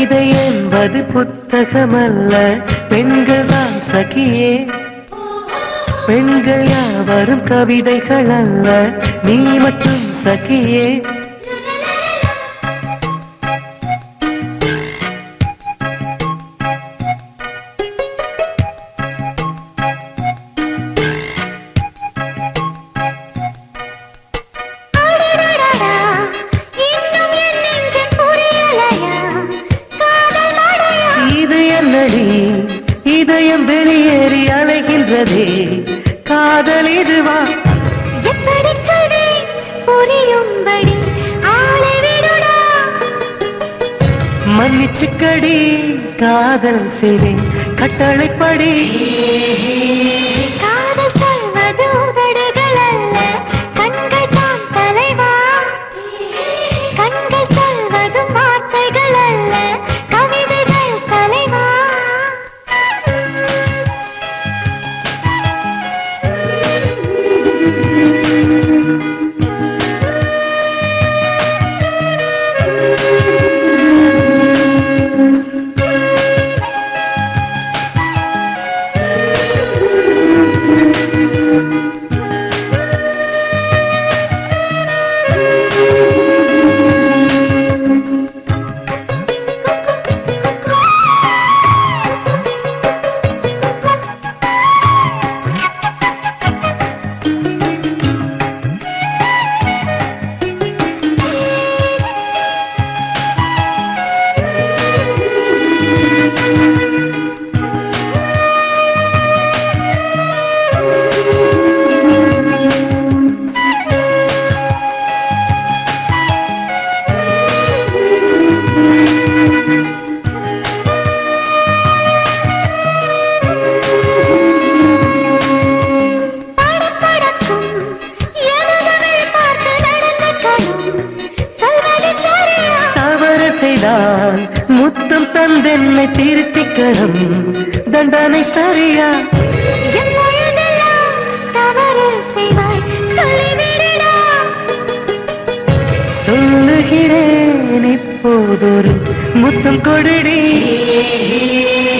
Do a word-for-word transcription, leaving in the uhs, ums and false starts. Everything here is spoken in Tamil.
கவிதை என்பது புத்தகமல்ல, பெண்கள் தான் சகியே. பெண்கள் யாவரும் கவிதைகள் அல்ல, நீ மட்டும் சகியே. இதயம் வெளியேறி அலைகின்றதே, காதல் இதுவா? எப்படி சொல்லி புரியும்படி ஆளை விடுடா. மன்னிச்சுக்கடி காதல் செய்வேன் கட்டளைப்படி. காதல் சொல்வது உதடுகள் அல்ல, கண்கள் தான் தலைவா. கண்கள் சொல்வதும் வார்த்தைகள் அல்ல, கவிதைகள் தலைவா. முத்தம் தந்தென்னை திருத்திக்கணும், தண்டனை சரியா? சொல்லுகிறேன் இப்போதொரு முத்தம் கொடுடி.